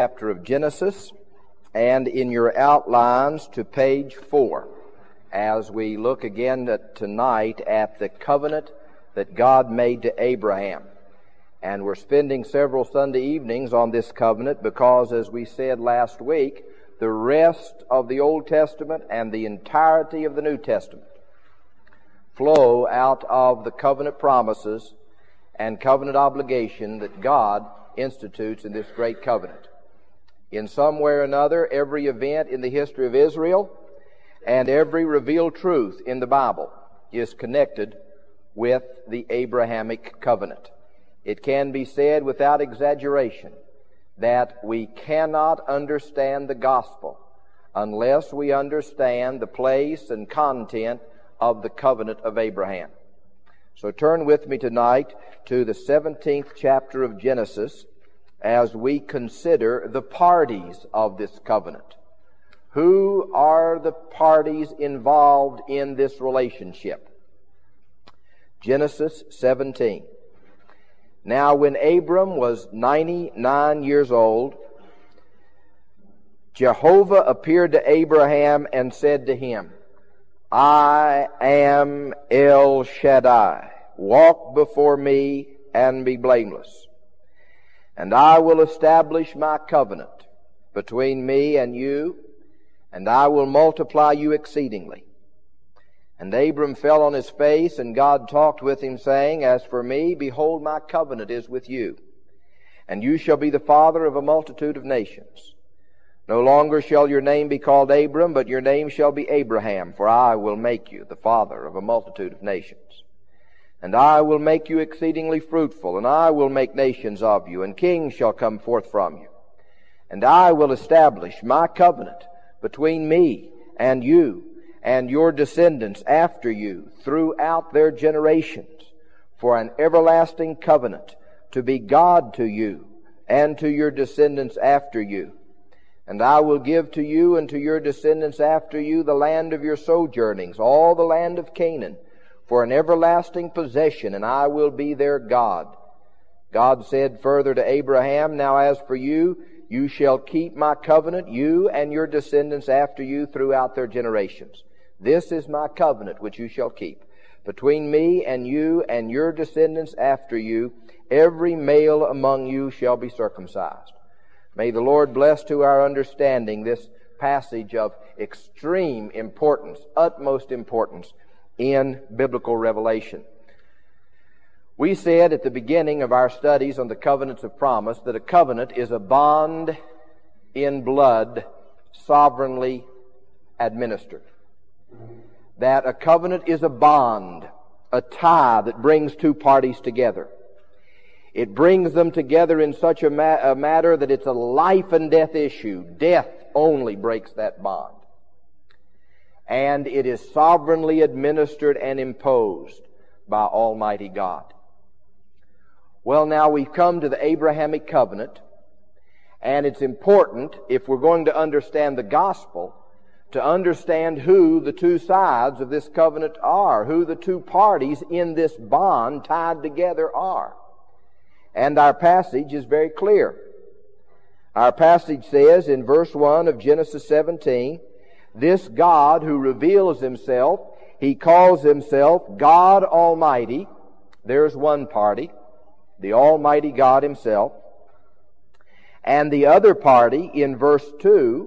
chapter of Genesis and in your outlines to page 4 as we look again tonight at the covenant that God made to Abraham. And we're spending several Sunday evenings on this covenant because, as we said last week, the rest of the Old Testament and the entirety of the New Testament flow out of the covenant promises and covenant obligation that God institutes in this great covenant. In some way or another, every event in the history of Israel and every revealed truth in the Bible is connected with the Abrahamic covenant. It can be said without exaggeration that we cannot understand the gospel unless we understand the place and content of the covenant of Abraham. So turn with me tonight to the 17th chapter of Genesis as we consider the parties of this covenant. Who are the parties involved in this relationship? Genesis 17. Now when Abram was 99 years old, Jehovah appeared to Abraham and said to him, I am El Shaddai. Walk before me and be blameless. And I will establish my covenant between me and you, and I will multiply you exceedingly. And Abram fell on his face, and God talked with him, saying, As for me, behold, my covenant is with you, and you shall be the father of a multitude of nations. No longer shall your name be called Abram, but your name shall be Abraham, for I will make you the father of a multitude of nations. And I will make you exceedingly fruitful, and I will make nations of you, and kings shall come forth from you. And I will establish my covenant between me and you, and your descendants after you throughout their generations, for an everlasting covenant, to be God to you and to your descendants after you. And I will give to you and to your descendants after you the land of your sojournings, all the land of Canaan, for an everlasting possession, and I will be their God. God said further to Abraham, Now as for you, you shall keep my covenant, you and your descendants after you throughout their generations. This is my covenant which you shall keep. Between me and you and your descendants after you, every male among you shall be circumcised. May the Lord bless to our understanding this passage of extreme importance, utmost importance in biblical revelation. We said at the beginning of our studies on the covenants of promise that a covenant is a bond in blood sovereignly administered. That a covenant is a bond, a tie that brings two parties together. It brings them together in such a matter that it's a life and death issue. Death only breaks that bond. And it is sovereignly administered and imposed by Almighty God. Well, now we've come to the Abrahamic covenant, and it's important, if we're going to understand the gospel, to understand who the two sides of this covenant are, who the two parties in this bond tied together are. And our passage is very clear. Our passage says in verse 1 of Genesis 17, This God who reveals Himself, He calls Himself God Almighty. There's one party, the Almighty God Himself. And the other party in verse 2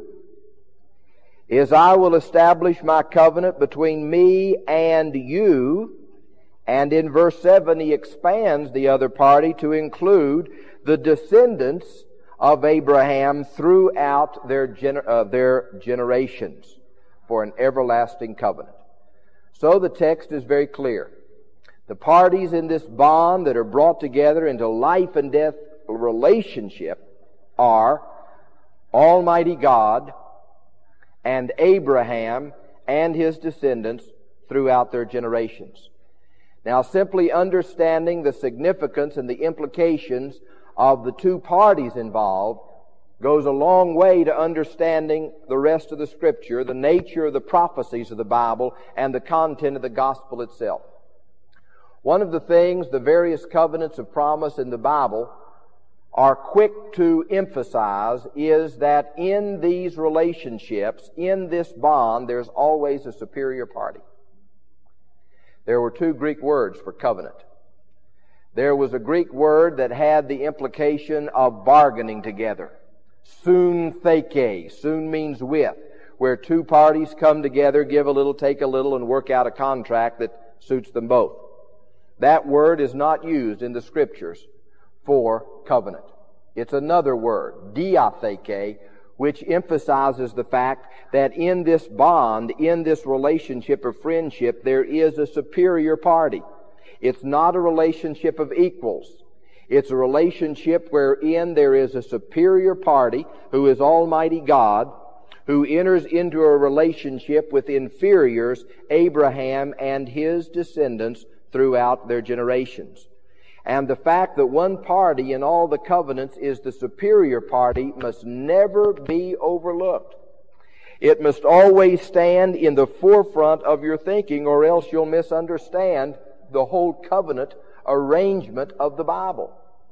is, I will establish my covenant between me and you. And in verse 7, he expands the other party to include the descendants of Abraham throughout their generations for an everlasting covenant. So the text is very clear. The parties in this bond that are brought together into life and death relationship are Almighty God and Abraham and his descendants throughout their generations. Now, simply understanding the significance and the implications of the two parties involved goes a long way to understanding the rest of the Scripture, the nature of the prophecies of the Bible, and the content of the gospel itself. One of the things, the various covenants of promise in the Bible are quick to emphasize is that in these relationships, in this bond, there's always a superior party. There were two Greek words for covenant. There was a Greek word that had the implication of bargaining together. Suntheke. Sun means with, where two parties come together, give a little, take a little, and work out a contract that suits them both. That word is not used in the Scriptures for covenant. It's another word, diatheke, which emphasizes the fact that in this bond, in this relationship of friendship, there is a superior party. It's not a relationship of equals. It's a relationship wherein there is a superior party who is Almighty God, who enters into a relationship with inferiors, Abraham and his descendants throughout their generations. And the fact that one party in all the covenants is the superior party must never be overlooked. It must always stand in the forefront of your thinking, or else you'll misunderstand the whole covenant arrangement of the Bible.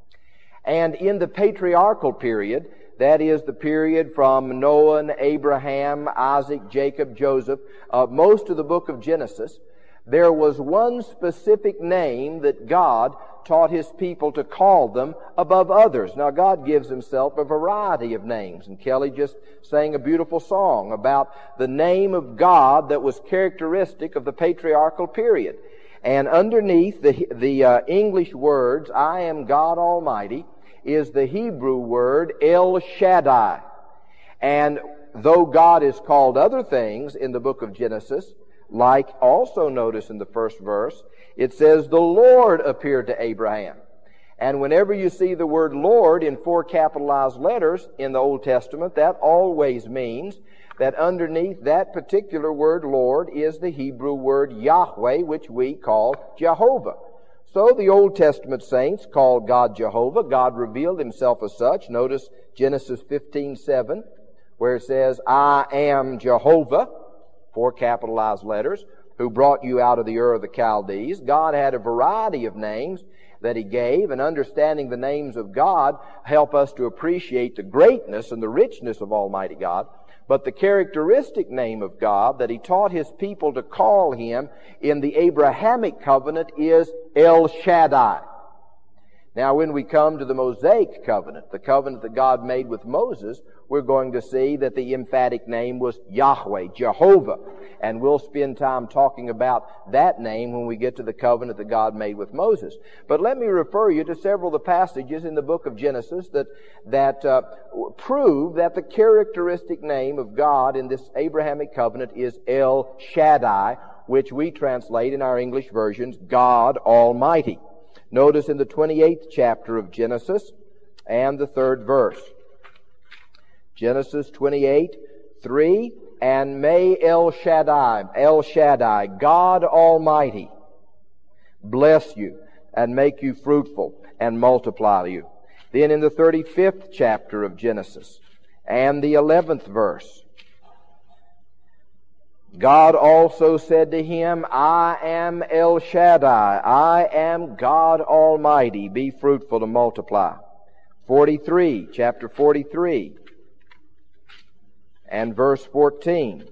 And in the patriarchal period, that is the period from Noah and Abraham, Isaac, Jacob, Joseph, most of the book of Genesis, there was one specific name that God taught His people to call them above others. Now, God gives Himself a variety of names, and Kelly just sang a beautiful song about the name of God that was characteristic of the patriarchal period. And underneath the English words, I am God Almighty, is the Hebrew word El Shaddai. And though God is called other things in the book of Genesis, like also notice in the first verse, it says the Lord appeared to Abraham. And whenever you see the word Lord in 4 capitalized letters in the Old Testament, that always means that underneath that particular word Lord is the Hebrew word Yahweh, which we call Jehovah. So the Old Testament saints called God Jehovah. God revealed Himself as such. Notice Genesis 15:7, where it says, I am Jehovah, 4 capitalized letters, who brought you out of the Ur of the Chaldees. God had a variety of names that He gave, and understanding the names of God help us to appreciate the greatness and the richness of Almighty God. But the characteristic name of God that He taught His people to call Him in the Abrahamic covenant is El Shaddai. Now, when we come to the Mosaic covenant, the covenant that God made with Moses, we're going to see that the emphatic name was Yahweh, Jehovah. And we'll spend time talking about that name when we get to the covenant that God made with Moses. But let me refer you to several of the passages in the book of Genesis that prove that the characteristic name of God in this Abrahamic covenant is El Shaddai, which we translate in our English versions, God Almighty. Notice in the 28th chapter of Genesis and the 3rd verse. Genesis 28:3, and may El Shaddai, God Almighty, bless you and make you fruitful and multiply you. Then in the 35th chapter of Genesis and the 11th verse, God also said to him, I am El Shaddai, I am God Almighty, be fruitful and multiply. Chapter 43, and verse 14.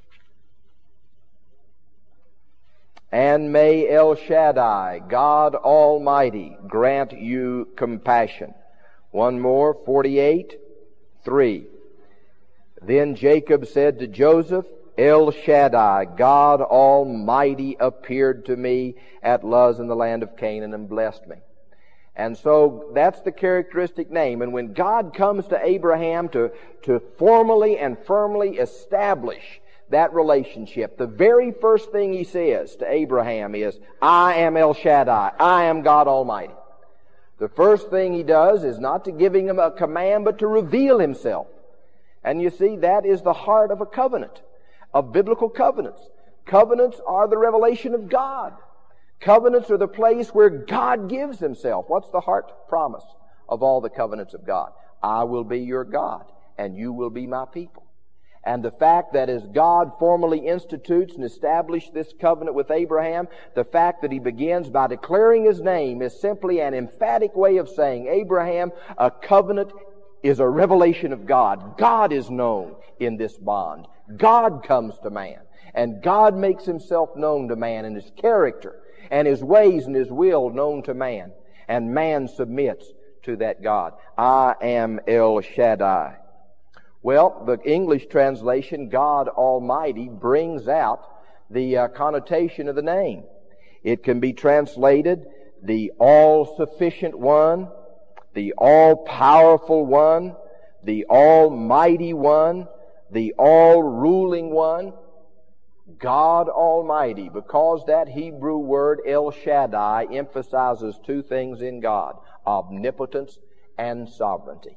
And may El Shaddai, God Almighty, grant you compassion. One more, 48:3. Then Jacob said to Joseph, El Shaddai, God Almighty, appeared to me at Luz in the land of Canaan and blessed me. And so that's the characteristic name. And when God comes to Abraham to formally and firmly establish that relationship, the very first thing He says to Abraham is, I am El Shaddai, I am God Almighty. The first thing He does is not to give him a command, but to reveal Himself. And you see, that is the heart of a covenant, of biblical covenants. Covenants are the revelation of God. Covenants are the place where God gives Himself. What's the heart promise of all the covenants of God? I will be your God, and you will be my people. And the fact that as God formally institutes and established this covenant with Abraham, the fact that He begins by declaring His name is simply an emphatic way of saying, Abraham, a covenant is a revelation of God. God is known in this bond. God comes to man. And God makes Himself known to man in His character and His ways and His will known to man. And man submits to that God. I am El Shaddai. Well, the English translation, God Almighty, brings out the connotation of the name. It can be translated the all-sufficient one, the all-powerful one, the almighty one, the all-ruling one. God Almighty, because that Hebrew word El Shaddai emphasizes two things in God, omnipotence and sovereignty.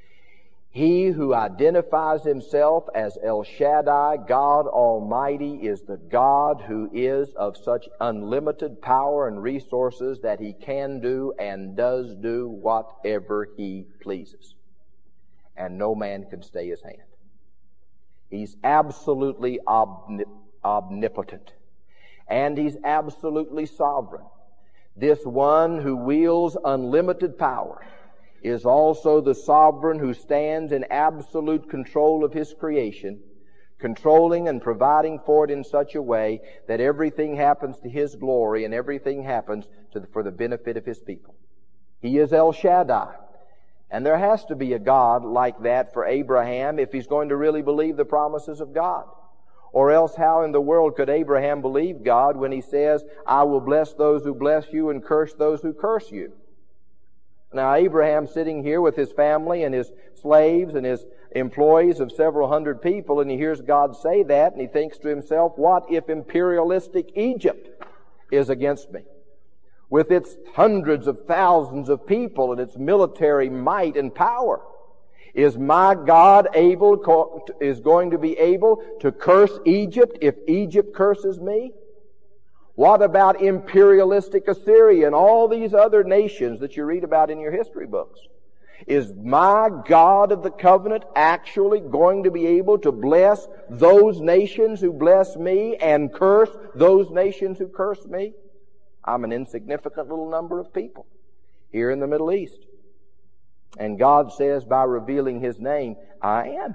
He who identifies Himself as El Shaddai, God Almighty, is the God who is of such unlimited power and resources that He can do and does do whatever He pleases. And no man can stay His hand. He's absolutely omnipotent. And He's absolutely sovereign. This one who wields unlimited power is also the sovereign who stands in absolute control of His creation, controlling and providing for it in such a way that everything happens to His glory and everything happens for the benefit of His people. He is El Shaddai. And there has to be a God like that for Abraham if he's going to really believe the promises of God. Or else how in the world could Abraham believe God when He says, I will bless those who bless you and curse those who curse you? Now, Abraham's sitting here with his family and his slaves and his employees of several hundred people, and he hears God say that, and he thinks to himself, what if imperialistic Egypt is against me? With its hundreds of thousands of people and its military might and power. Is my God going to be able to curse Egypt if Egypt curses me? What about imperialistic Assyria and all these other nations that you read about in your history books? Is my God of the covenant actually going to be able to bless those nations who bless me and curse those nations who curse me? I'm an insignificant little number of people here in the Middle East. And God says by revealing His name, I am.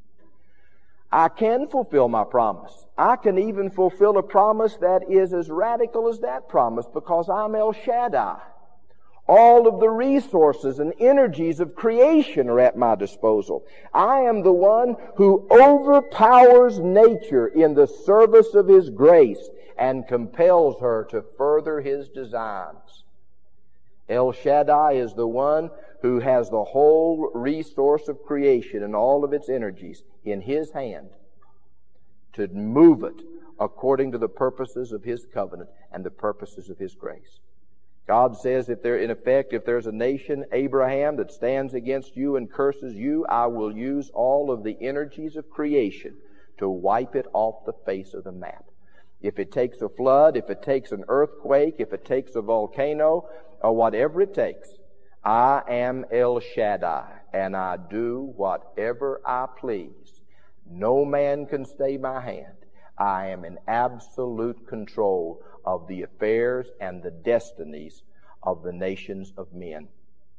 I can fulfill my promise. I can even fulfill a promise that is as radical as that promise because I'm El Shaddai. All of the resources and energies of creation are at my disposal. I am the one who overpowers nature in the service of His grace and compels her to further His designs. El Shaddai is the one who has the whole resource of creation and all of its energies in His hand to move it according to the purposes of His covenant and the purposes of His grace. God says, if there's a nation, Abraham, that stands against you and curses you, I will use all of the energies of creation to wipe it off the face of the map. If it takes a flood, if it takes an earthquake, if it takes a volcano, or whatever it takes, I am El Shaddai, and I do whatever I please. No man can stay my hand. I am in absolute control of the affairs and the destinies of the nations of men.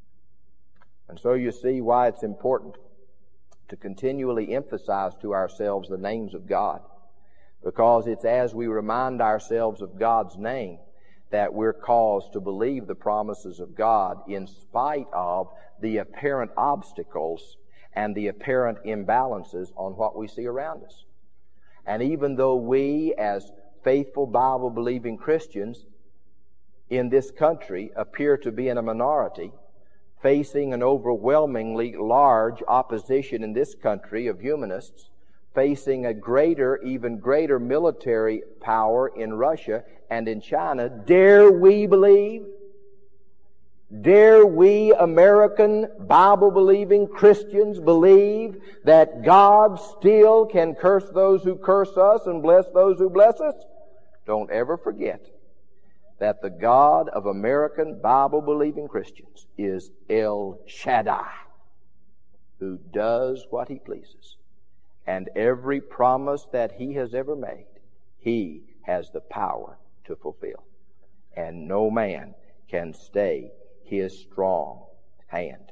And so you see why it's important to continually emphasize to ourselves the names of God. Because it's as we remind ourselves of God's name that we're caused to believe the promises of God in spite of the apparent obstacles and the apparent imbalances on what we see around us. And even though we, as faithful Bible-believing Christians in this country, appear to be in a minority, facing an overwhelmingly large opposition in this country of humanists, facing a even greater military power in Russia and in China, dare we believe? Dare we American Bible-believing Christians believe that God still can curse those who curse us and bless those who bless us? Don't ever forget that the God of American Bible-believing Christians is El Shaddai, who does what He pleases And every promise that He has ever made, He has the power to fulfill. And no man can stay His strong hand.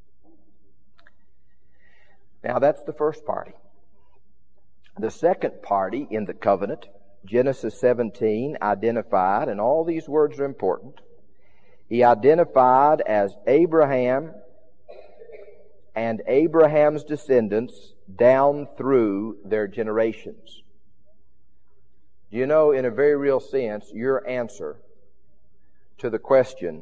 Now that's the first party. The second party in the covenant, Genesis 17, identified, and all these words are important. He identified as Abraham and Abraham's descendants down through their generations. Do you know, in a very real sense, your answer to the question,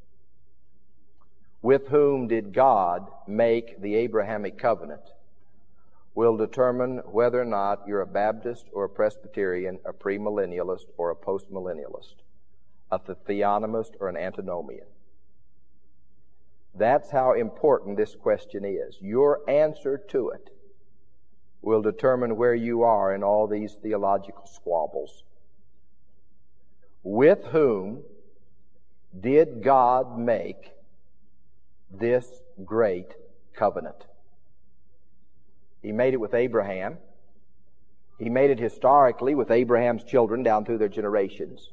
with whom did God make the Abrahamic covenant, will determine whether or not you're a Baptist or a Presbyterian, a premillennialist or a postmillennialist, a theonomist or an antinomian. That's how important this question is. Your answer to it will determine where you are in all these theological squabbles. With whom did God make this great covenant? He made it with Abraham. He made it historically with Abraham's children down through their generations.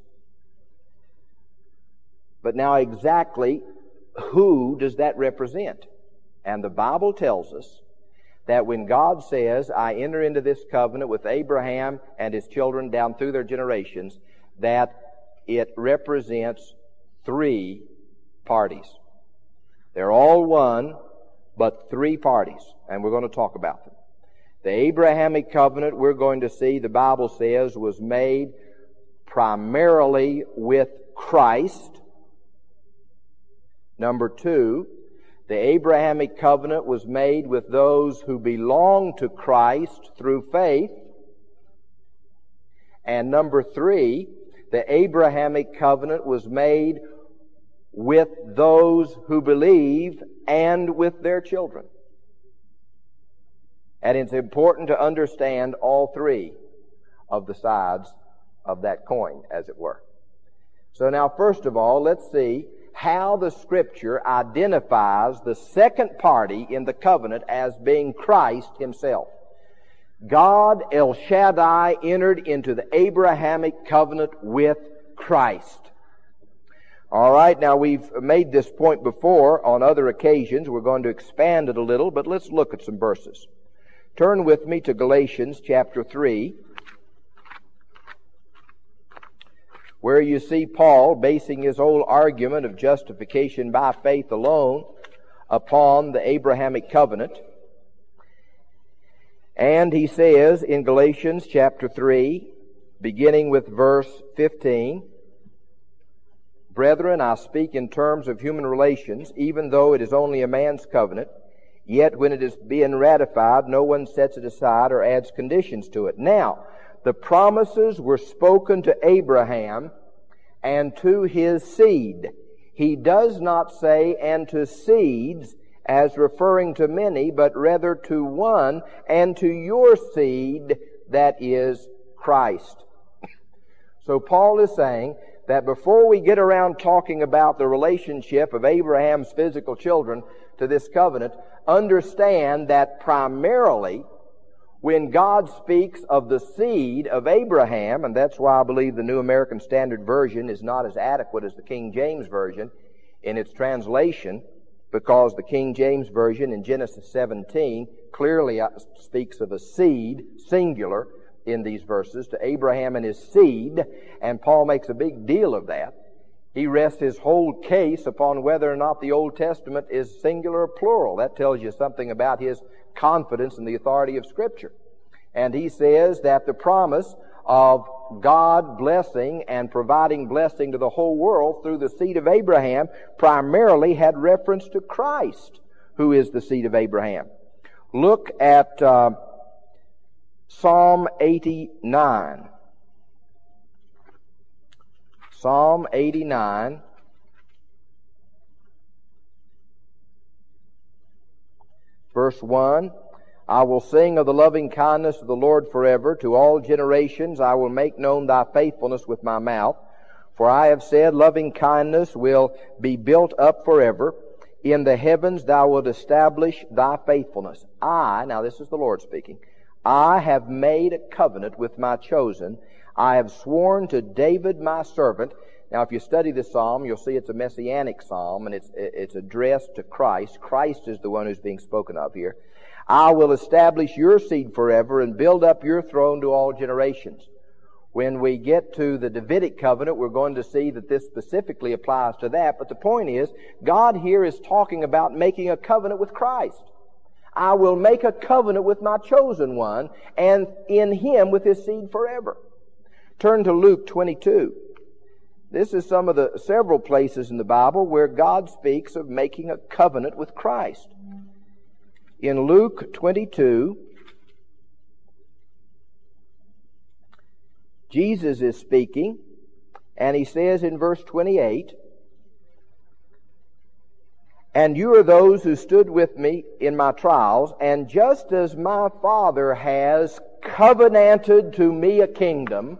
But now exactly who does that represent? And the Bible tells us that when God says, I enter into this covenant with Abraham and his children down through their generations, that it represents three parties. They're all one, but three parties, and we're going to talk about them. The Abrahamic covenant, we're going to see, the Bible says, was made primarily with Christ. Number two, the Abrahamic covenant was made with those who belong to Christ through faith. And number three, the Abrahamic covenant was made with those who believe and with their children. And it's important to understand all three of the sides of that coin, as it were. So now, first of all, let's see how the Scripture identifies the second party in the covenant as being Christ Himself. God, El Shaddai, entered into the Abrahamic covenant with Christ. All right, now we've made this point before on other occasions. We're going to expand it a little, but let's look at some verses. Turn with me to Galatians chapter 3, where you see Paul basing his whole argument of justification by faith alone upon the Abrahamic covenant. And he says in Galatians chapter 3, beginning with verse 15, Brethren, I speak in terms of human relations, even though it is only a man's covenant, yet when it is being ratified, no one sets it aside or adds conditions to it. Now, the promises were spoken to Abraham and to his seed. He does not say, and to seeds, as referring to many, but rather to one, and to your seed, that is Christ. So Paul is saying that before we get around talking about the relationship of Abraham's physical children to this covenant, understand that primarily when God speaks of the seed of Abraham, and that's why I believe the New American Standard Version is not as adequate as the King James Version in its translation, because the King James Version in Genesis 17 clearly speaks of a seed, singular, in these verses, to Abraham and his seed, and Paul makes a big deal of that. He rests his whole case upon whether or not the Old Testament is singular or plural. That tells you something about his confidence in the authority of Scripture. And he says that the promise of God blessing and providing blessing to the whole world through the seed of Abraham primarily had reference to Christ, who is the seed of Abraham. Look at Psalm 89. Psalm 89, verse 1, I will sing of the loving kindness of the Lord forever. To all generations I will make known thy faithfulness with my mouth. For I have said, loving kindness will be built up forever. In the heavens thou wilt establish thy faithfulness. Now this is the Lord speaking, I have made a covenant with my chosen. I have sworn to David my servant. Now, if you study this psalm, you'll see it's a messianic psalm, and it's addressed to Christ. Christ is the one who's being spoken of here. I will establish your seed forever and build up your throne to all generations. When we get to the Davidic covenant, we're going to see that this specifically applies to that. But the point is, God here is talking about making a covenant with Christ. I will make a covenant with my chosen one, and in him with his seed forever. Turn to Luke 22. This is some of the several places in the Bible where God speaks of making a covenant with Christ. In Luke 22, Jesus is speaking, and he says in verse 28, "And you are those who stood with me in my trials, and just as my Father has covenanted to me a kingdom,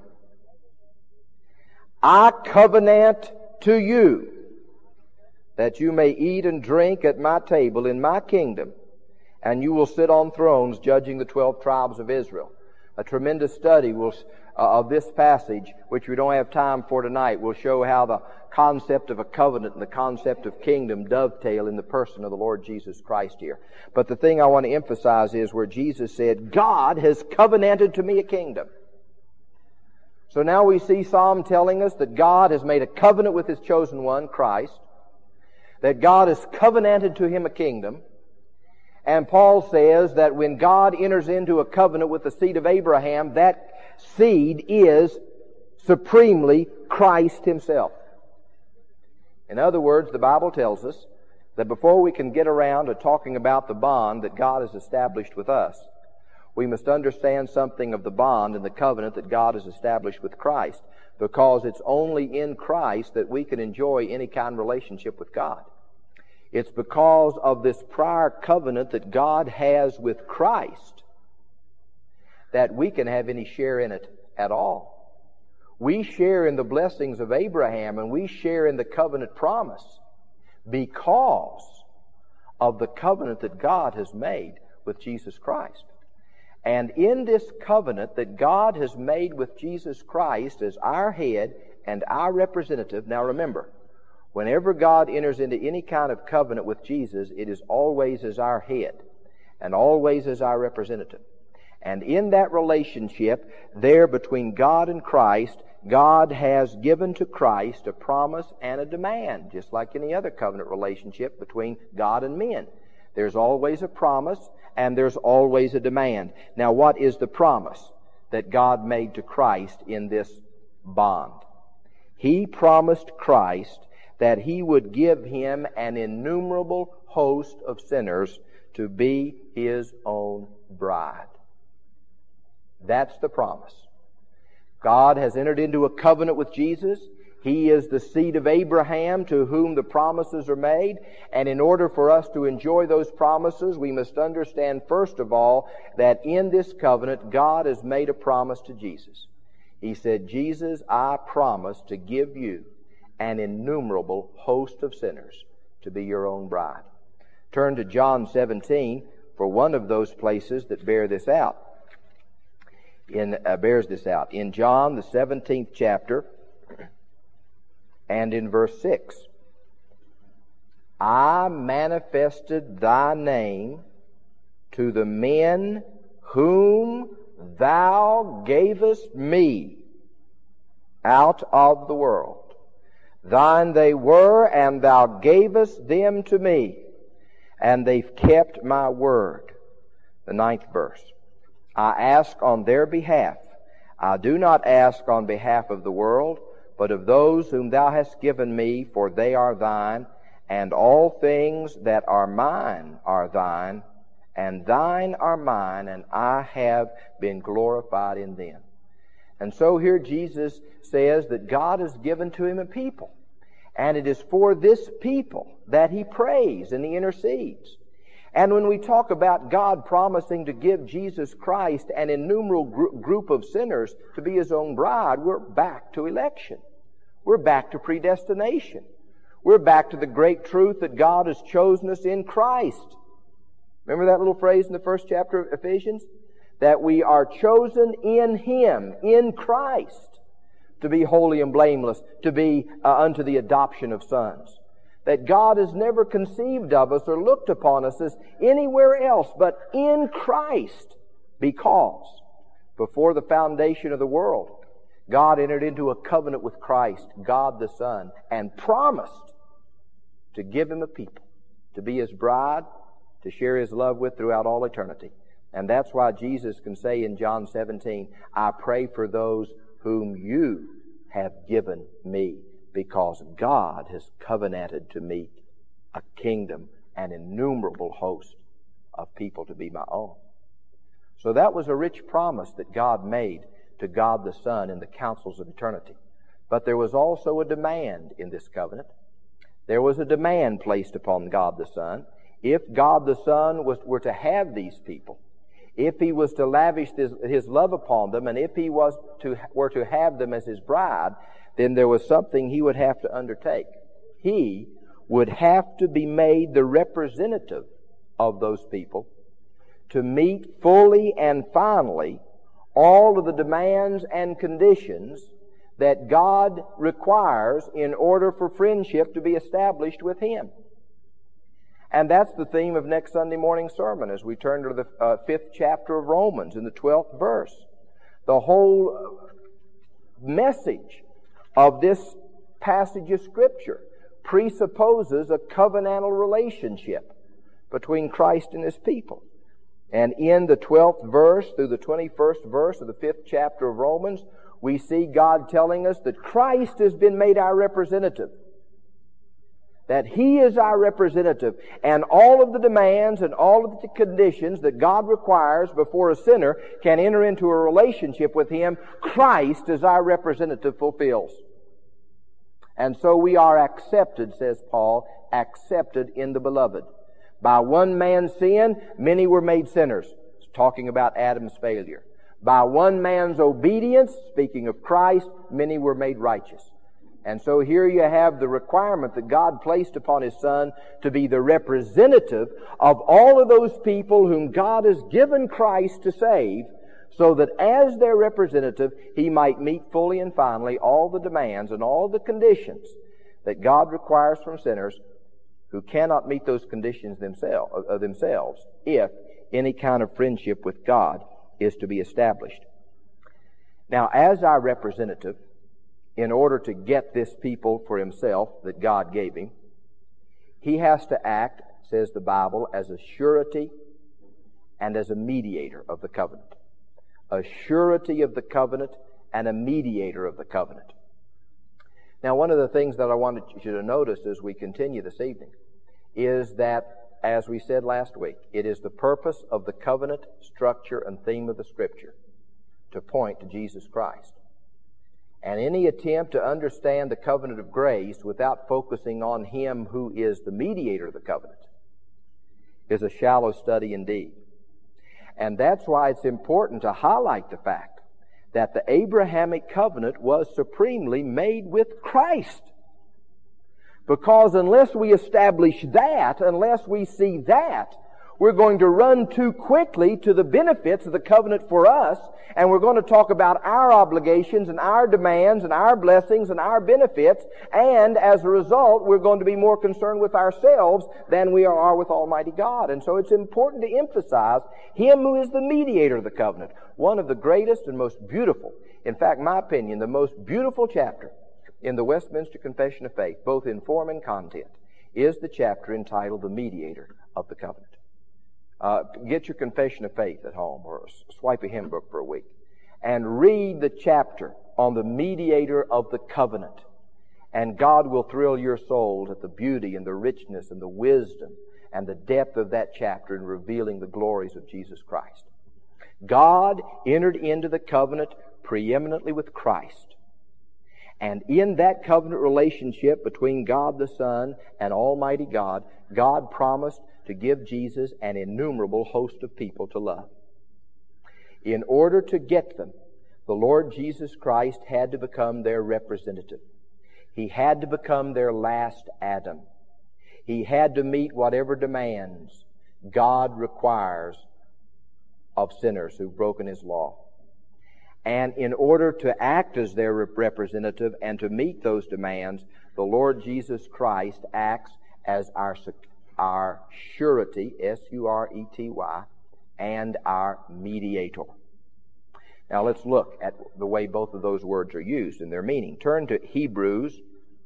I covenant to you that you may eat and drink at my table in my kingdom, and you will sit on thrones judging the 12 tribes of Israel." A tremendous study of this passage, which we don't have time for tonight, will show how the concept of a covenant and the concept of kingdom dovetail in the person of the Lord Jesus Christ here. But the thing I want to emphasize is where Jesus said, God has covenanted to me a kingdom. So now we see Psalm telling us that God has made a covenant with his chosen one, Christ, that God has covenanted to him a kingdom. And Paul says that when God enters into a covenant with the seed of Abraham, that seed is supremely Christ himself. In other words, the Bible tells us that before we can get around to talking about the bond that God has established with us, we must understand something of the bond and the covenant that God has established with Christ, because it's only in Christ that we can enjoy any kind of relationship with God. It's because of this prior covenant that God has with Christ that we can have any share in it at all. We share in the blessings of Abraham, and we share in the covenant promise because of the covenant that God has made with Jesus Christ. And in this covenant that God has made with Jesus Christ as our head and our representative, now remember, whenever God enters into any kind of covenant with Jesus, it is always as our head and always as our representative. And in that relationship there between God and Christ, God has given to Christ a promise and a demand, just like any other covenant relationship between God and men. There's always a promise and there's always a demand. Now, what is the promise that God made to Christ in this bond? He promised Christ that he would give him an innumerable host of sinners to be his own bride. That's the promise. God has entered into a covenant with Jesus. He is the seed of Abraham to whom the promises are made. And in order for us to enjoy those promises, we must understand, first of all, that in this covenant, God has made a promise to Jesus. He said, Jesus, I promise to give you an innumerable host of sinners to be your own bride. Turn to John 17 for one of those places that bears this out. In John, the 17th chapter, and in verse 6. I manifested thy name to the men whom thou gavest me out of the world. Thine they were, and thou gavest them to me, and they've kept my word. The 9th verse. I ask on their behalf. I do not ask on behalf of the world, but of those whom thou hast given me, for they are thine, and all things that are mine are thine, and thine are mine, and I have been glorified in them. And so here Jesus says that God has given to him a people, and it is for this people that he prays and he intercedes. And when we talk about God promising to give Jesus Christ an innumerable group of sinners to be his own bride, we're back to election. We're back to predestination. We're back to the great truth that God has chosen us in Christ. Remember that little phrase in the first chapter of Ephesians? that we are chosen in Him, in Christ, to be holy and blameless, to be unto the adoption of sons. That God has never conceived of us or looked upon us as anywhere else but in Christ, because before the foundation of the world, God entered into a covenant with Christ, God the Son, and promised to give Him a people, to be His bride, to share His love with throughout all eternity. And that's why Jesus can say in John 17, I pray for those whom you have given me, because God has covenanted to me a kingdom, an innumerable host of people to be my own. So that was a rich promise that God made to God the Son in the councils of eternity. But there was also a demand in this covenant. There was a demand placed upon God the Son. If God the Son were to have these people, if He was to lavish His love upon them, and if He were to have them as His bride, then there was something He would have to undertake. He would have to be made the representative of those people to meet fully and finally all of the demands and conditions that God requires in order for friendship to be established with Him. And that's the theme of next Sunday morning's sermon as we turn to the 5th chapter of Romans in the 12th verse. The whole message of this passage of Scripture presupposes a covenantal relationship between Christ and His people. And in the 12th verse through the 21st verse of the 5th chapter of Romans, we see God telling us that Christ has been made our representative. That He is our representative, and all of the demands and all of the conditions that God requires before a sinner can enter into a relationship with Him, Christ as our representative fulfills. And so we are accepted, says Paul, accepted in the Beloved. By one man's sin, many were made sinners. It's talking about Adam's failure. By one man's obedience, speaking of Christ, many were made righteous. And so here you have the requirement that God placed upon His Son to be the representative of all of those people whom God has given Christ to save, so that as their representative, He might meet fully and finally all the demands and all the conditions that God requires from sinners who cannot meet those conditions themselves if any kind of friendship with God is to be established. Now, as our representative, in order to get this people for Himself that God gave Him, He has to act, says the Bible, as a surety and as a mediator of the covenant. A surety of the covenant and a mediator of the covenant. Now, one of the things that I wanted you to notice as we continue this evening is that, as we said last week, it is the purpose of the covenant structure and theme of the Scripture to point to Jesus Christ. And any attempt to understand the covenant of grace without focusing on Him who is the mediator of the covenant is a shallow study indeed. And that's why it's important to highlight the fact that the Abrahamic covenant was supremely made with Christ. Because unless we establish that, unless we see that, we're going to run too quickly to the benefits of the covenant for us, and we're going to talk about our obligations and our demands and our blessings and our benefits, and as a result, we're going to be more concerned with ourselves than we are with Almighty God. And so it's important to emphasize Him who is the mediator of the covenant. One of the greatest and most beautiful, in fact, in my opinion, the most beautiful chapter in the Westminster Confession of Faith, both in form and content, is the chapter entitled The Mediator of the Covenant. Get your Confession of Faith at home, or swipe a hymn book for a week, and read the chapter on the mediator of the covenant. And God will thrill your souls at the beauty and the richness and the wisdom and the depth of that chapter in revealing the glories of Jesus Christ. God entered into the covenant preeminently with Christ. And in that covenant relationship between God the Son and Almighty God, God promised to give Jesus an innumerable host of people to love. In order to get them, the Lord Jesus Christ had to become their representative. He had to become their last Adam. He had to meet whatever demands God requires of sinners who've broken His law. And in order to act as their representative and to meet those demands, the Lord Jesus Christ acts as our surety, S-U-R-E-T-Y, and our mediator. Now let's look at the way both of those words are used and their meaning. Turn to Hebrews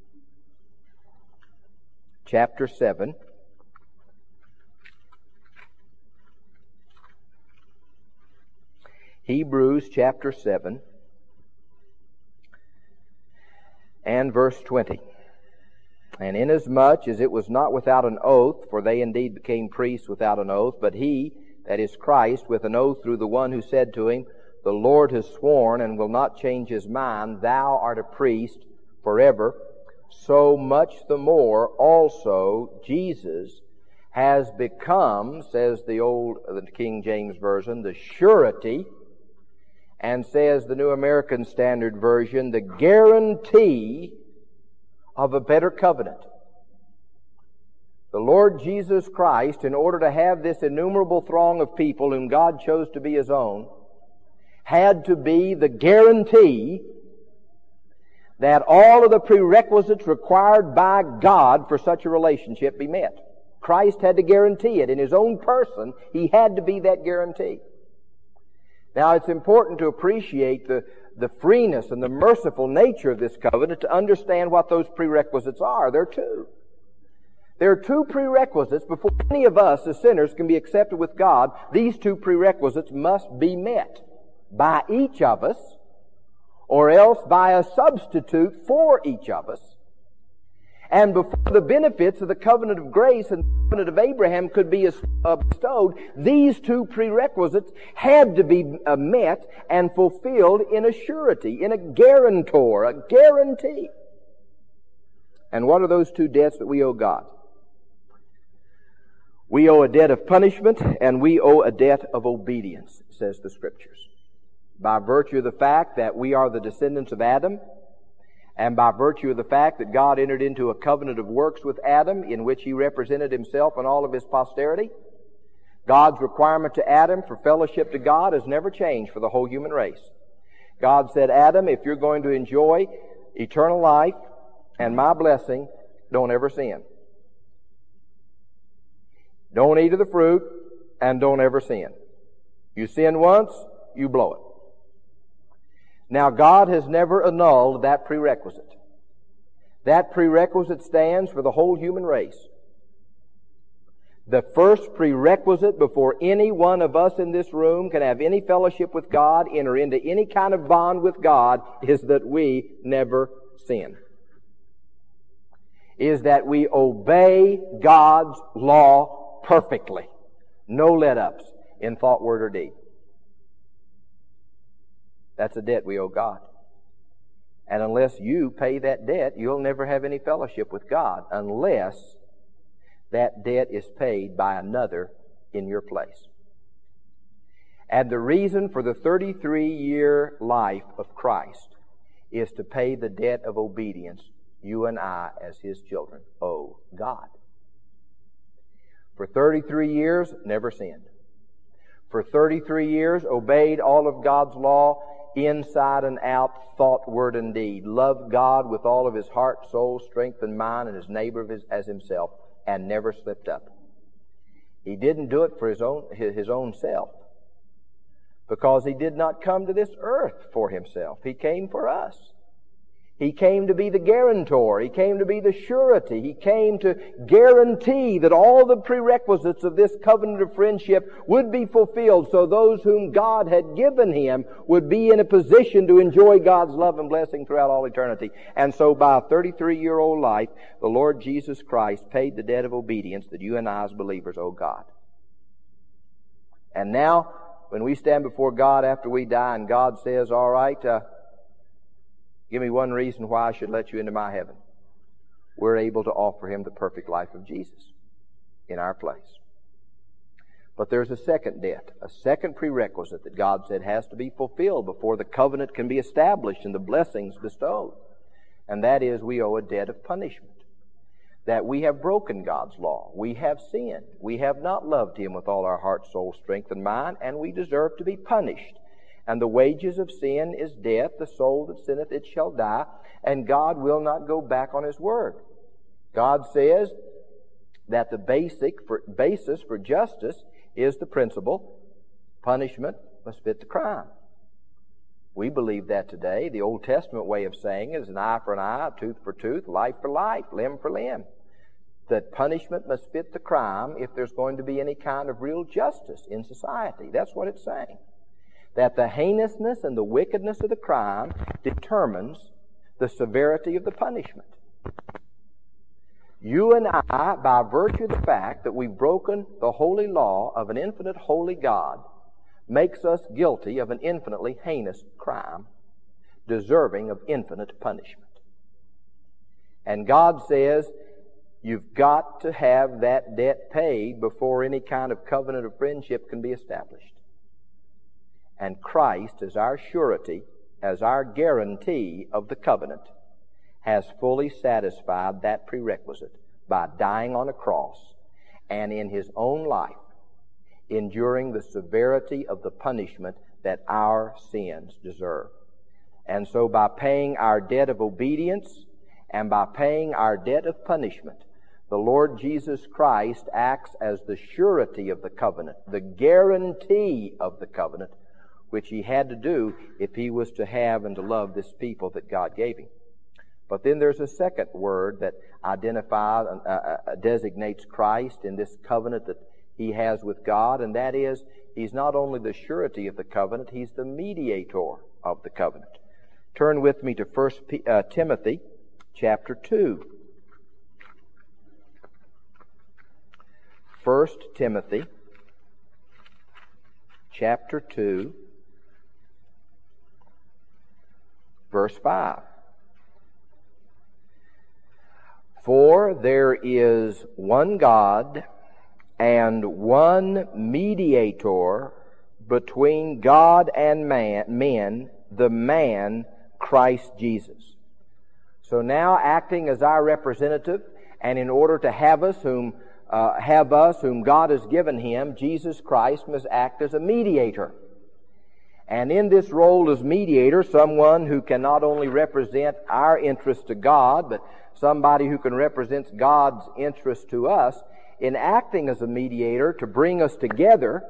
chapter 7. Hebrews chapter 7 and verse 20. And inasmuch as it was not without an oath, for they indeed became priests without an oath, but He, that is Christ, with an oath through the one who said to Him, the Lord has sworn and will not change His mind, thou art a priest forever, so much the more also Jesus has become, says the King James Version, the surety, and says the New American Standard Version, the guarantee of a better covenant. The Lord Jesus Christ, in order to have this innumerable throng of people whom God chose to be His own, had to be the guarantee that all of the prerequisites required by God for such a relationship be met. Christ had to guarantee it. In His own person, He had to be that guarantee. Now, it's important to appreciate the freeness and the merciful nature of this covenant to understand what those prerequisites are. There are two. There are two prerequisites before any of us as sinners can be accepted with God. These two prerequisites must be met by each of us, or else by a substitute for each of us. And before the benefits of the covenant of grace and the covenant of Abraham could be bestowed, these two prerequisites had to be met and fulfilled in a surety, in a guarantor, a guarantee. And what are those two debts that we owe God? We owe a debt of punishment and we owe a debt of obedience, says the Scriptures. By virtue of the fact that we are the descendants of Adam, and by virtue of the fact that God entered into a covenant of works with Adam in which He represented Himself and all of His posterity, God's requirement to Adam for fellowship to God has never changed for the whole human race. God said, Adam, if you're going to enjoy eternal life and my blessing, don't ever sin. Don't eat of the fruit and don't ever sin. You sin once, you blow it. Now, God has never annulled that prerequisite. That prerequisite stands for the whole human race. The first prerequisite before any one of us in this room can have any fellowship with God, enter into any kind of bond with God, is that we never sin. Is that we obey God's law perfectly. No let-ups in thought, word, or deed. That's a debt we owe God. And unless you pay that debt, you'll never have any fellowship with God unless that debt is paid by another in your place. And the reason for the 33-year life of Christ is to pay the debt of obedience you and I, as His children, owe God. For 33 years, never sinned. For 33 years, obeyed all of God's law, inside and out, thought, word, and deed. Loved God with all of his heart, soul, strength, and mind, and his neighbor as himself, and never slipped up. He didn't do it for his own self, because He did not come to this earth for Himself. He came for us. He came to be the guarantor. He came to be the surety. He came to guarantee that all the prerequisites of this covenant of friendship would be fulfilled, so those whom God had given Him would be in a position to enjoy God's love and blessing throughout all eternity. And so by a 33-year-old life, the Lord Jesus Christ paid the debt of obedience that you and I as believers owe God. And now, when we stand before God after we die and God says, all right, give me one reason why I should let you into my heaven, we're able to offer Him the perfect life of Jesus in our place. But there's a second debt, a second prerequisite that God said has to be fulfilled before the covenant can be established and the blessings bestowed. And that is, we owe a debt of punishment. that we have broken God's law. We have sinned. We have not loved Him with all our heart, soul, strength, and mind, and we deserve to be punished. And the wages of sin is death. The soul that sinneth, it shall die. And God will not go back on His word. God says that the basis for justice is the principle, punishment must fit the crime. We believe that today. The Old Testament way of saying it is an eye for an eye, tooth for tooth, life for life, limb for limb. That punishment must fit the crime if there's going to be any kind of real justice in society. That's what it's saying. That the heinousness and the wickedness of the crime determines the severity of the punishment. You and I, by virtue of the fact that we've broken the holy law of an infinite holy God, makes us guilty of an infinitely heinous crime, deserving of infinite punishment. And God says, you've got to have that debt paid before any kind of covenant of friendship can be established. And Christ, as our surety, as our guarantee of the covenant, has fully satisfied that prerequisite by dying on a cross and in His own life enduring the severity of the punishment that our sins deserve. And so by paying our debt of obedience and by paying our debt of punishment, the Lord Jesus Christ acts as the surety of the covenant, the guarantee of the covenant, which He had to do if He was to have and to love this people that God gave Him. But then there's a second word that identifies, designates Christ in this covenant that He has with God, and that is, He's not only the surety of the covenant, He's the mediator of the covenant. Turn with me to 1 Timothy chapter 2. 1 Timothy chapter 2, verse 5. For there is one God and one mediator between God and men, the man Christ Jesus. So now, acting as our representative, and in order to have us whom God has given Him, Jesus Christ must act as a mediator. And in this role as mediator, someone who can not only represent our interest to God, but somebody who can represent God's interest to us, in acting as a mediator to bring us together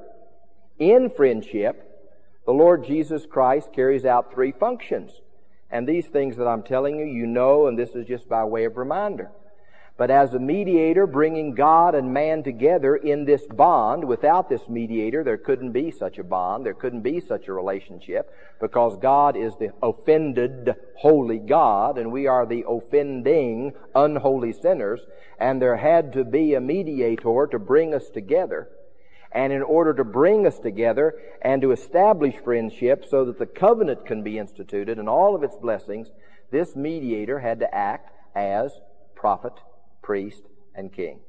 in friendship, the Lord Jesus Christ carries out three functions. And these things that I'm telling you, you know, and this is just by way of reminder. But as a mediator bringing God and man together in this bond, without this mediator there couldn't be such a bond, there couldn't be such a relationship, because God is the offended holy God and we are the offending unholy sinners, and there had to be a mediator to bring us together. And in order to bring us together and to establish friendship so that the covenant can be instituted and all of its blessings, this mediator had to act as prophet, priest, and king.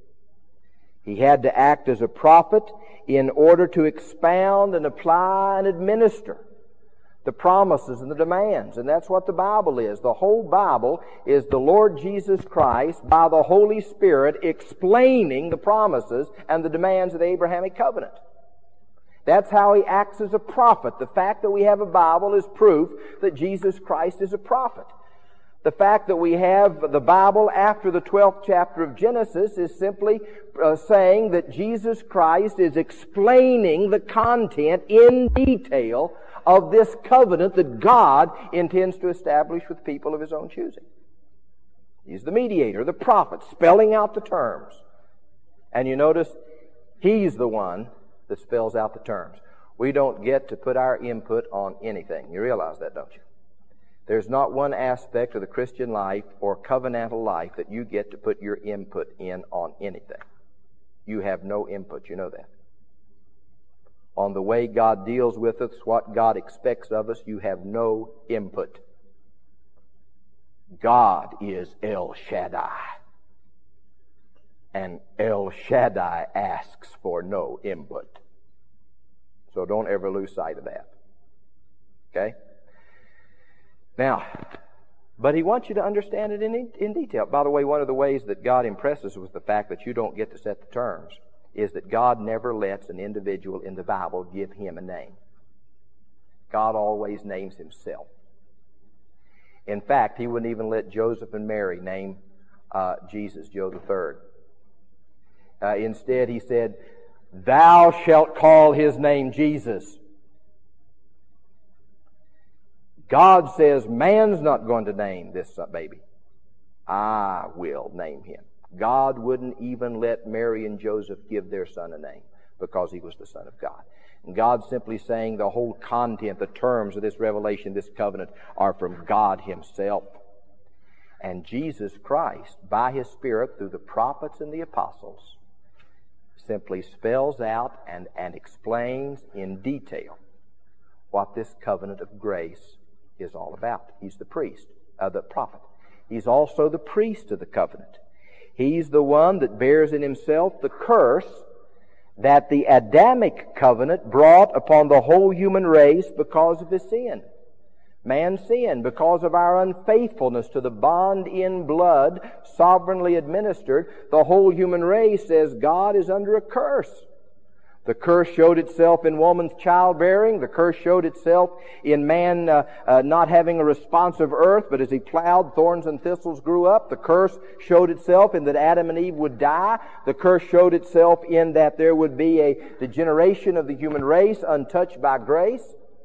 He had to act as a prophet in order to expound and apply and administer the promises and the demands. And that's what the Bible is. The whole Bible is the Lord Jesus Christ by the Holy Spirit explaining the promises and the demands of the Abrahamic covenant. That's how He acts as a prophet. The fact that we have a Bible is proof that Jesus Christ is a prophet. The fact that we have the Bible after the 12th chapter of Genesis is simply saying that Jesus Christ is explaining the content in detail of this covenant that God intends to establish with people of His own choosing. He's the mediator, the prophet, spelling out the terms. And you notice, He's the one that spells out the terms. We don't get to put our input on anything. You realize that, don't you? There's not one aspect of the Christian life or covenantal life that you get to put your input in on anything. You have no input, you know that. On the way God deals with us, what God expects of us, you have no input. God is El Shaddai. And El Shaddai asks for no input. So don't ever lose sight of that. Okay? Now, But He wants you to understand it in detail. By the way, one of the ways that God impresses with the fact that you don't get to set the terms is that God never lets an individual in the Bible give Him a name. God always names Himself. In fact, He wouldn't even let Joseph and Mary name Jesus, Joe the Third. Instead, He said, "Thou shalt call His name Jesus." God says, man's not going to name this baby. I will name him. God wouldn't even let Mary and Joseph give their son a name because he was the Son of God. And God's simply saying the whole content, the terms of this revelation, this covenant, are from God Himself. And Jesus Christ, by His Spirit, through the prophets and the apostles, simply spells out and explains in detail what this covenant of grace is all about. He's the priest, the prophet. He's also the priest of the covenant. He's the one that bears in himself the curse that the Adamic covenant brought upon the whole human race because of his sin. Man's sin, because of our unfaithfulness to the bond in blood sovereignly administered, the whole human race says God is under a curse. The curse showed itself in woman's childbearing. The curse showed itself in man not having a responsive earth, but as he plowed, thorns and thistles grew up. The curse showed itself in that Adam and Eve would die. The curse showed itself in that there would be a degeneration of the human race untouched by grace.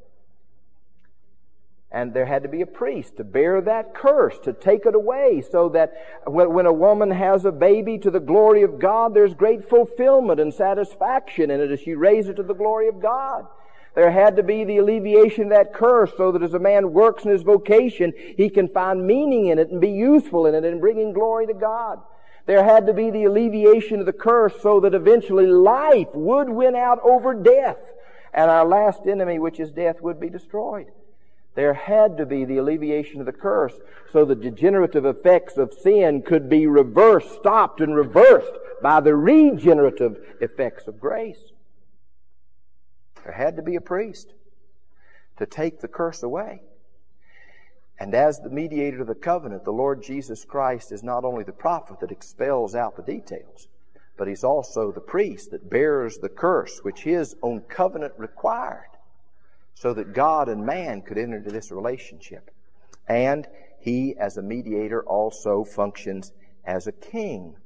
And there had to be a priest to bear that curse, to take it away, so that when a woman has a baby to the glory of God, there's great fulfillment and satisfaction in it as she raises it to the glory of God. There had to be the alleviation of that curse so that as a man works in his vocation, he can find meaning in it and be useful in it and bringing glory to God. There had to be the alleviation of the curse so that eventually life would win out over death, and our last enemy, which is death, would be destroyed. There had to be the alleviation of the curse so the degenerative effects of sin could be reversed, stopped, and reversed by the regenerative effects of grace. There had to be a priest to take the curse away. And as the mediator of the covenant, the Lord Jesus Christ is not only the prophet that expels out the details, but He's also the priest that bears the curse which His own covenant required, so that God and man could enter into this relationship. And He, as a mediator, also functions as a king.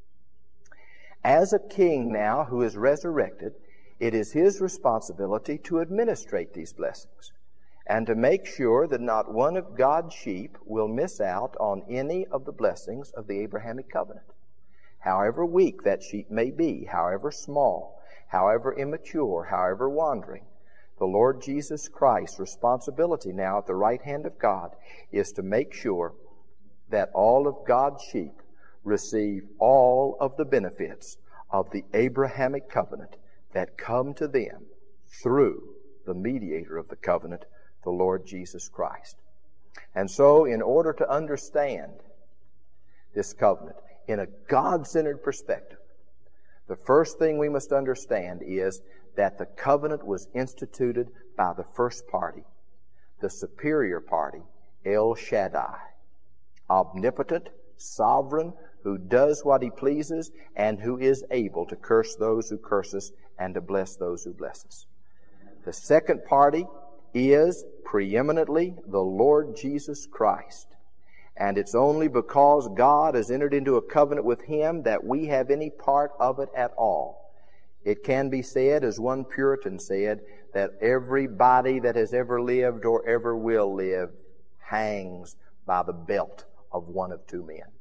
As a king now who is resurrected, it is His responsibility to administrate these blessings and to make sure that not one of God's sheep will miss out on any of the blessings of the Abrahamic covenant. However weak that sheep may be, however small, however immature, however wandering, the Lord Jesus Christ's responsibility now at the right hand of God is to make sure that all of God's sheep receive all of the benefits of the Abrahamic covenant that come to them through the mediator of the covenant, the Lord Jesus Christ. And so, in order to understand this covenant in a God-centered perspective, the first thing we must understand is that the covenant was instituted by the first party, the superior party, El Shaddai, omnipotent, sovereign, who does what He pleases and who is able to curse those who curse us and to bless those who bless us. The second party is preeminently the Lord Jesus Christ. And it's only because God has entered into a covenant with Him that we have any part of it at all. It can be said, as one Puritan said, that everybody that has ever lived or ever will live hangs by the belt of one of two men.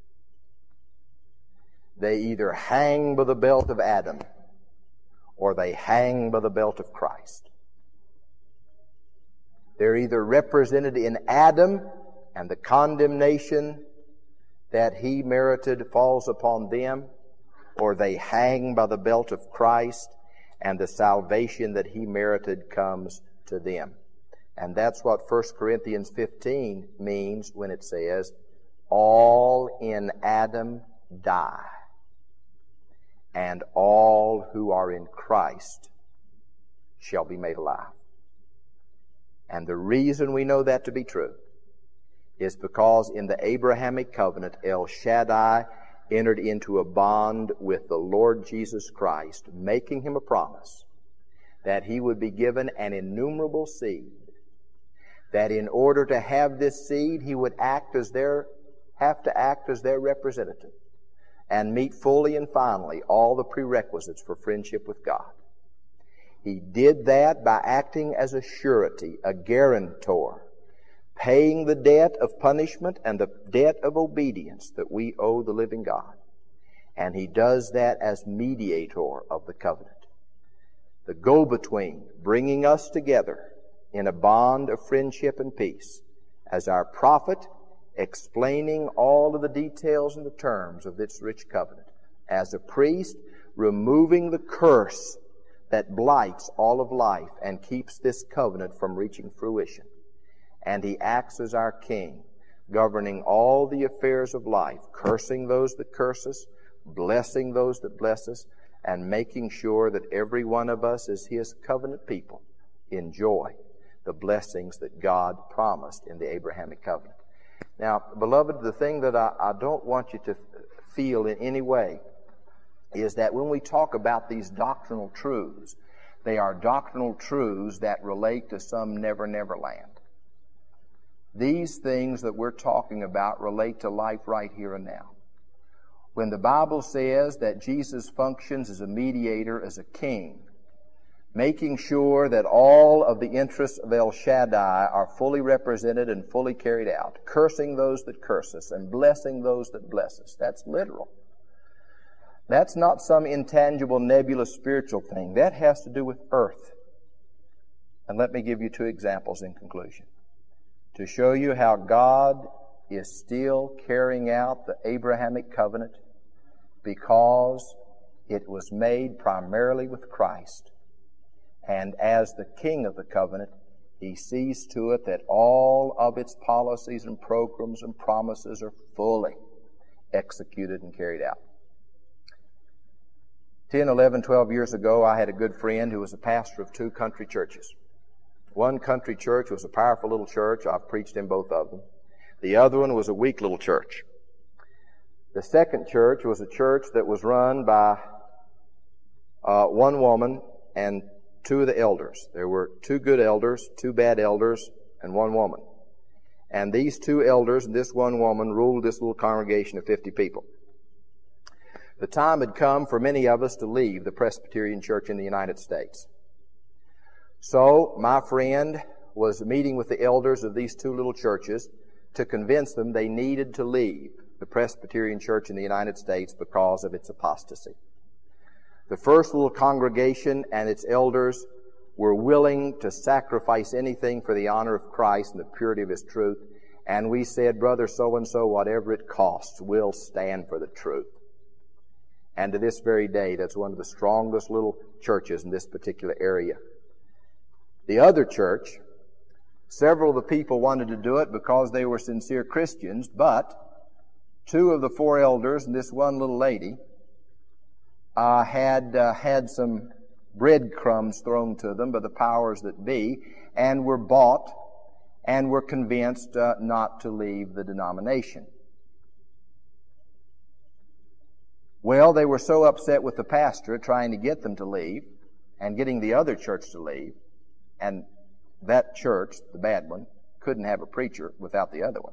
They either hang by the belt of Adam or they hang by the belt of Christ. They're either represented in Adam and the condemnation that he merited falls upon them, or they hang by the belt of Christ and the salvation that He merited comes to them. And that's what 1 Corinthians 15 means when it says, all in Adam die, and all who are in Christ shall be made alive. And the reason we know that to be true is because in the Abrahamic covenant, El Shaddai entered into a bond with the Lord Jesus Christ, making him a promise that he would be given an innumerable seed, that in order to have this seed, he would have to act as their representative and meet fully and finally all the prerequisites for friendship with God. He did that by acting as a surety, a guarantor, paying the debt of punishment and the debt of obedience that we owe the living God. And he does that as mediator of the covenant, the go-between, bringing us together in a bond of friendship and peace, as our prophet explaining all of the details and the terms of this rich covenant, as a priest removing the curse that blights all of life and keeps this covenant from reaching fruition. And he acts as our king, governing all the affairs of life, cursing those that curse us, blessing those that bless us, and making sure that every one of us as his covenant people enjoy the blessings that God promised in the Abrahamic covenant. Now, beloved, the thing that I don't want you to feel in any way is that when we talk about these doctrinal truths, they are doctrinal truths that relate to some never land. These things that we're talking about relate to life right here and now. When the Bible says that Jesus functions as a mediator, as a king, making sure that all of the interests of El Shaddai are fully represented and fully carried out, cursing those that curse us and blessing those that bless us, that's literal. That's not some intangible, nebulous spiritual thing. That has to do with earth. And let me give you two examples in conclusion, to show you how God is still carrying out the Abrahamic covenant because it was made primarily with Christ. And as the king of the covenant, he sees to it that all of its policies and programs and promises are fully executed and carried out. 10, 11, 12 years ago, I had a good friend who was a pastor of two country churches. One country church was a powerful little church. I've preached in both of them. The other one was a weak little church. The second church was a church that was run by one woman and two of the elders. There were two good elders, two bad elders, and one woman. And these two elders and this one woman ruled this little congregation of 50 people. The time had come for many of us to leave the Presbyterian Church in the United States. So my friend was meeting with the elders of these two little churches to convince them they needed to leave the Presbyterian Church in the United States because of its apostasy. The first little congregation and its elders were willing to sacrifice anything for the honor of Christ and the purity of His truth. And we said, brother so-and-so, whatever it costs, we'll stand for the truth. And to this very day, that's one of the strongest little churches in this particular area. The other church, several of the people wanted to do it because they were sincere Christians, but two of the four elders and this one little lady had some breadcrumbs thrown to them by the powers that be, and were bought and were convinced not to leave the denomination. Well, they were so upset with the pastor trying to get them to leave and getting the other church to leave, and that church, the bad one, couldn't have a preacher without the other one,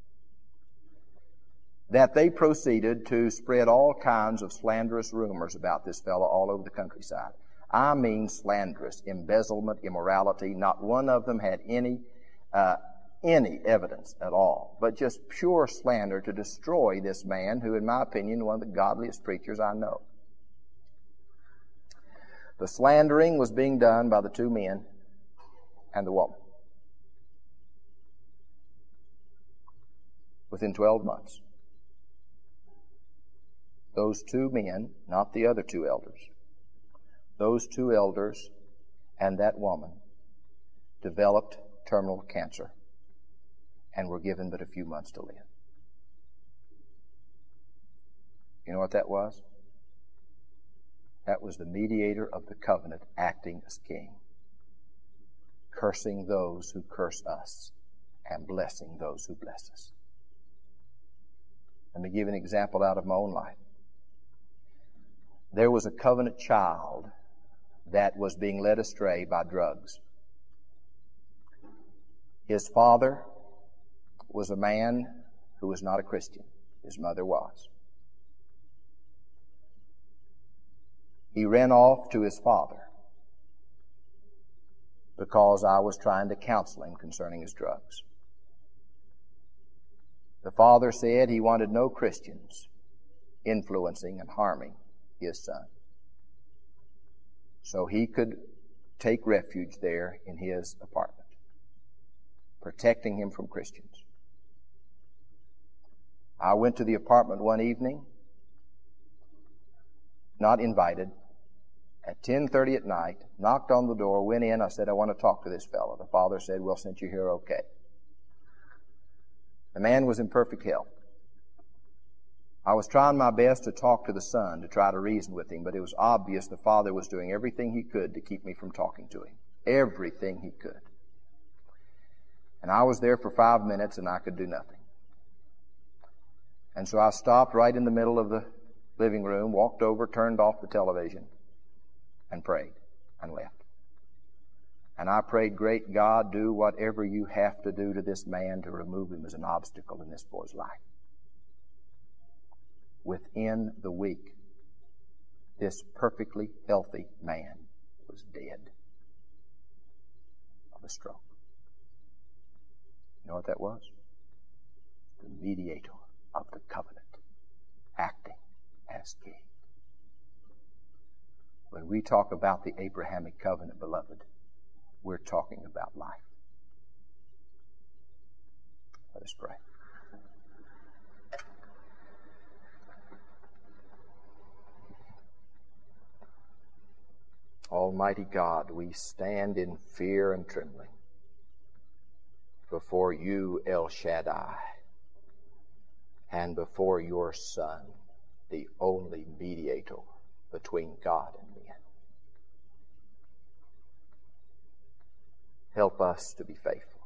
that they proceeded to spread all kinds of slanderous rumors about this fellow all over the countryside. I mean slanderous, embezzlement, immorality. Not one of them had any evidence at all, but just pure slander to destroy this man who, in my opinion, one of the godliest preachers I know. The slandering was being done by the two men and the woman. Within 12 months, those two men, not the other two elders, those two elders and that woman developed terminal cancer and were given but a few months to live. You know what that was? That was the mediator of the covenant acting as king, cursing those who curse us and blessing those who bless us. Let me give an example out of my own life. There was a covenant child that was being led astray by drugs. His father was a man who was not a Christian. His mother was. He ran off to his father because I was trying to counsel him concerning his drugs. The father said he wanted no Christians influencing and harming his son, so he could take refuge there in his apartment, protecting him from Christians. I went to the apartment one evening, not invited, at 10:30 at night, knocked on the door, went in. I said, I want to talk to this fellow. The father said, well, since you're here, okay. The man was in perfect health. I was trying my best to talk to the son, to try to reason with him, but it was obvious the father was doing everything he could to keep me from talking to him. Everything he could. And I was there for 5 minutes and I could do nothing. And so I stopped right in the middle of the living room, walked over, turned off the television, and prayed and left. And I prayed, great God, do whatever you have to do to this man to remove him as an obstacle in this boy's life. Within the week, this perfectly healthy man was dead of a stroke. You know what that was? The mediator of the covenant, acting as king. When we talk about the Abrahamic covenant, beloved, we're talking about life. Let us pray. Almighty God, we stand in fear and trembling before you, El Shaddai, and before your Son, the only mediator between God and men. Help us to be faithful.